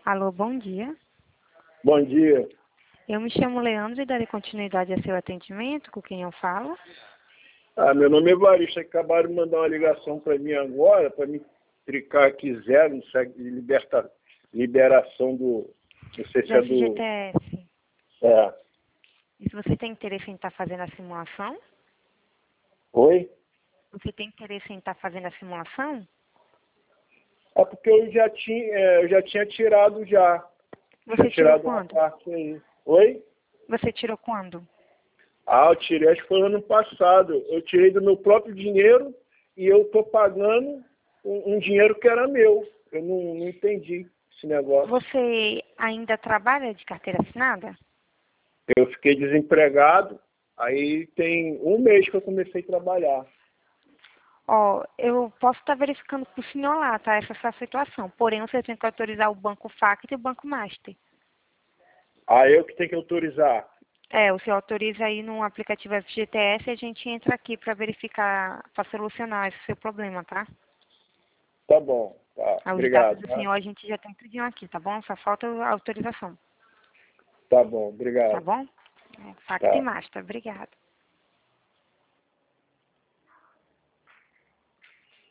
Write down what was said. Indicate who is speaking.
Speaker 1: Alô, bom dia.
Speaker 2: Bom dia.
Speaker 1: Eu me chamo Leandro e darei continuidade a seu atendimento, com quem eu falo.
Speaker 2: Meu nome é Evaristo. Acabaram de mandar uma ligação para mim agora, para me tricar aqui zero, não sei, liberação do... Não sei se é do...
Speaker 1: FGTS.
Speaker 2: É.
Speaker 1: E se você tem interesse em estar fazendo a simulação?
Speaker 2: Oi?
Speaker 1: Você tem interesse em estar fazendo a simulação?
Speaker 2: É porque eu já tinha tirado já.
Speaker 1: Você tirou quando?
Speaker 2: Uma parte aí. Oi?
Speaker 1: Você tirou quando?
Speaker 2: Eu tirei, acho que foi ano passado. Eu tirei do meu próprio dinheiro e eu estou pagando um dinheiro que era meu. Eu não entendi esse negócio.
Speaker 1: Você ainda trabalha de carteira assinada?
Speaker 2: Eu fiquei desempregado, aí tem um mês que eu comecei a trabalhar.
Speaker 1: Ó, eu posso estar verificando com o senhor lá, tá? Essa é a sua situação. Porém, você tem que autorizar o Banco Facto e o Banco Master.
Speaker 2: Eu que tenho que autorizar.
Speaker 1: O senhor autoriza aí no aplicativo FGTS e a gente entra aqui para verificar, para solucionar esse seu problema, tá?
Speaker 2: Tá bom, tá.
Speaker 1: Os dados
Speaker 2: Obrigado.
Speaker 1: do
Speaker 2: Tá,
Speaker 1: senhor a gente já tem tudinho aqui, tá bom? Só falta a autorização,
Speaker 2: tá bom,
Speaker 1: tá
Speaker 2: obrigado.
Speaker 1: bom? Facto e
Speaker 2: Tá.
Speaker 1: Master, obrigada.